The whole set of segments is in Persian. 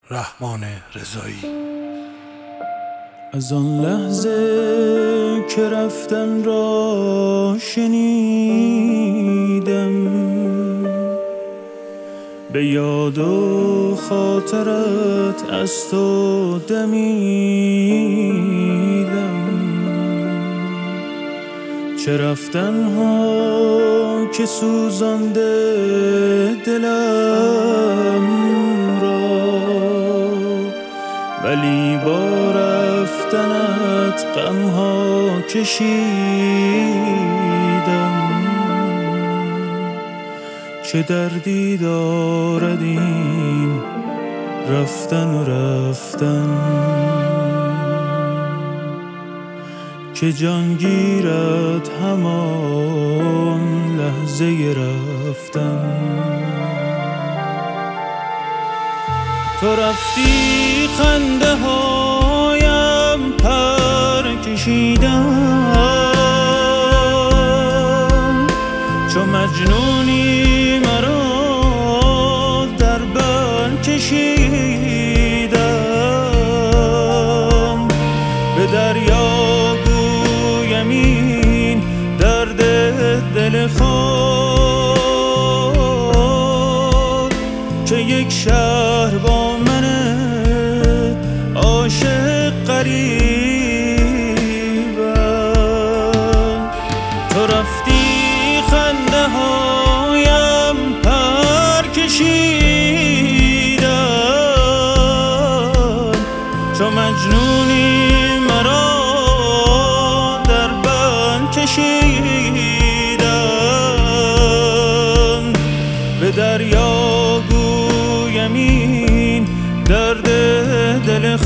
رحمان رضایی. از آن لحظه که رفتن را شنیدم، به یاد و خاطرت از تو دمیدم. چه رفتن ها که سوزانده دلم را، ولی با رفتنت غم ها کشیدم. چه دردی دارد این رفتن و رفتن، که جان گیرد همان لحظه رفتن. تو رفتی خنده هایم پر کشیدم، چو مجنونی مرا در بر کشیدم. به دریا گویم این درد دل خود، که یک شهر با من عاشق غریبم. تو رفتی خنده هایم پر کشیدم، چو مجنونی مرا در بند کشیدم. به دریا گویم این درد دل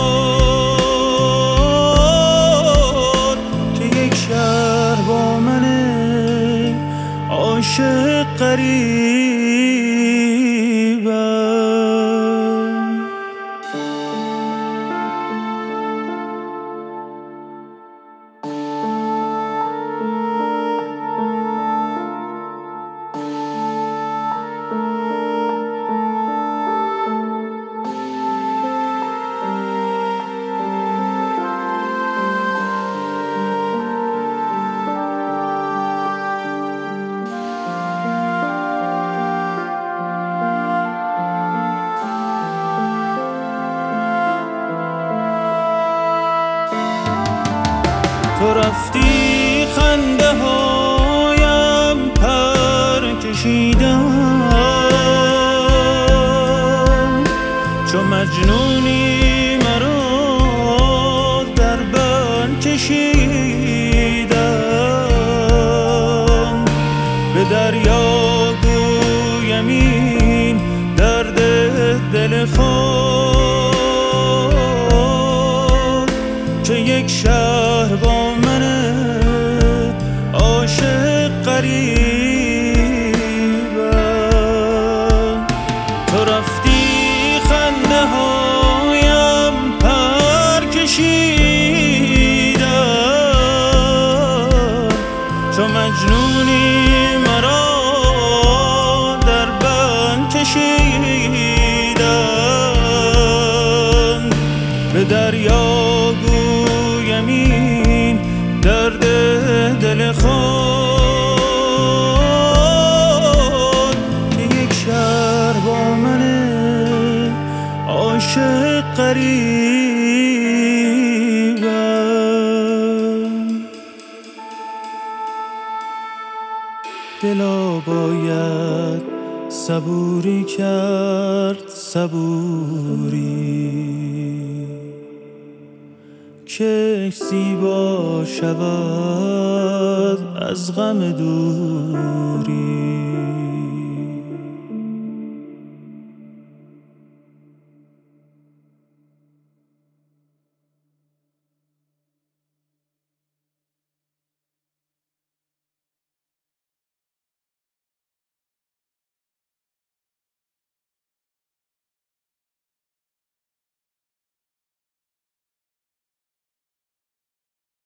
خود، که یک شهر با من عاشق غریبم. تو رفتی خنده هایم پر کشیدم، چو مجنونی مرا در بند کشیدم. به دریا گویم این درد دل خود، که یک شهر با من عاشق غریبم. تو رفتی خنده هایم پر کشیدم، چو مجنونی مرا در بند کشیدم. به دریا گویم این درد دل خود، که یک شهر با من عاشق غریبم. دلا باید صبوری کرد، صبوری که زیبا شود از غم دوری.